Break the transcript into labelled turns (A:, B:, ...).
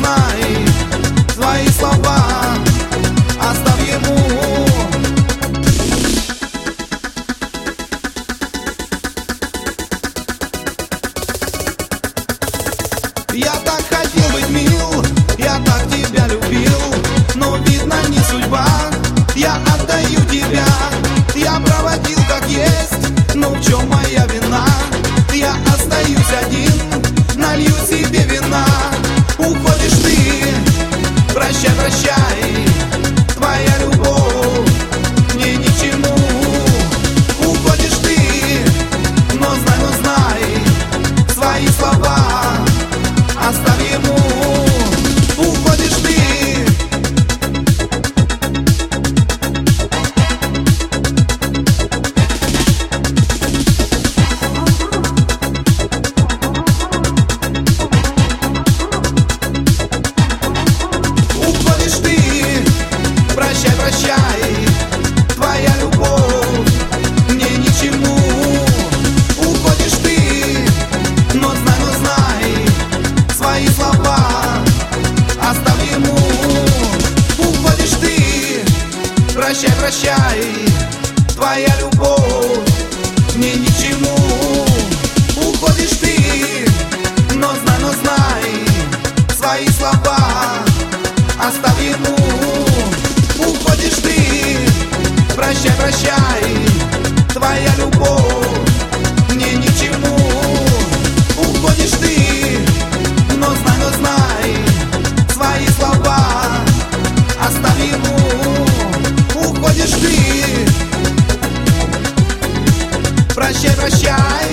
A: знай, свои слова оставь ему. Я так хотел быть мил, я так тебя любил, но видно не судьба. Я отдаю тебя, я проводил как есть, но в чем моя вина? Я остаюсь один, налью себе вина. Уходишь ты, прощай, прощай, твоя любовь мне ни к чему. Уходишь ты, но знай, свои слова оставь ему. Уходишь ты. Уходишь ты, прощай, прощай, твоя любовь мне ни к чему. Уходишь ты, но знай, свои слова оставь ему. Уходишь ты, прощай, прощай, твоя любовь мне ни к чему. Уходишь ты, но знай, свои слова оставь ему. Уходишь ты, прощай, прощай, твоя любовь мне ни к чему. Уходишь ты, но знай, свои слова оставь ему. Уходишь ты, прощай, прощай.